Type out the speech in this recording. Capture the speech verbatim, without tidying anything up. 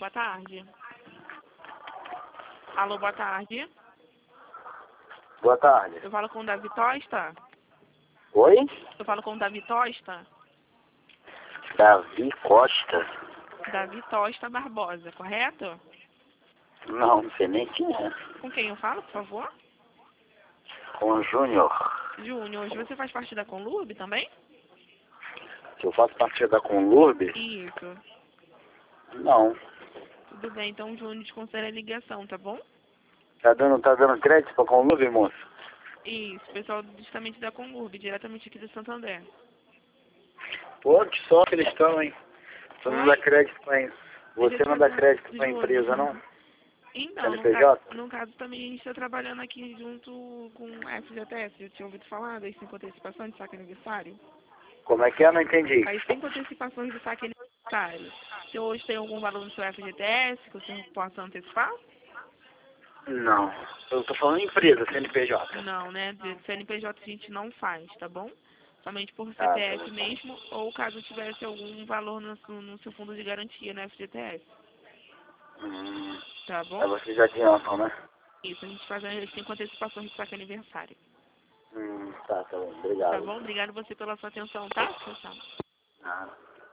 boa tarde. Alô, boa tarde. Boa tarde. Eu falo com o Davi Tosta? Oi? Eu falo com o Davi Tosta? Davi Costa? Davi Tosta Barbosa, correto? Não, não sei nem quem é. Com quem eu falo, por favor? Com o Júnior. Júnior, hoje você faz parte da Conlurb também? Que eu faço parte da Conlurb? Isso. Não. Tudo bem, então o Júnior te considera a ligação, tá bom? Tá dando, tá dando crédito pra Conlurb, moço? Isso, pessoal justamente da Conlurb, diretamente aqui do Santander. Pô, que sorte eles estão, hein? Você não Oi? dá crédito pra... Você Deixa eu te não dá fazer crédito uma- pra Júnior. empresa, não? Então, no, ca... C N P J? no caso também a gente está trabalhando aqui junto com o F G T S. Eu tinha ouvido falar das cinco antecipações de saque aniversário? Como é que é? Não entendi. As cinco antecipações de saque aniversário. Se hoje tem algum valor no seu F G T S que você possa antecipar? Não. Eu tô falando empresa, C N P J. Não, né? De C N P J a gente não faz, tá bom? Somente por Ah, tá C P F bom. mesmo, ou caso tivesse algum valor no, seu- no seu fundo de garantia no F G T S. Hum. Tá bom? Aí vocês já adiantam, né? Isso, a gente faz as cinco antecipações de saque aniversário. Hum, tá, tá bom. Tá Obrigado. bom? Obrigado você pela sua atenção, tá? Tchau, tchau. Ah.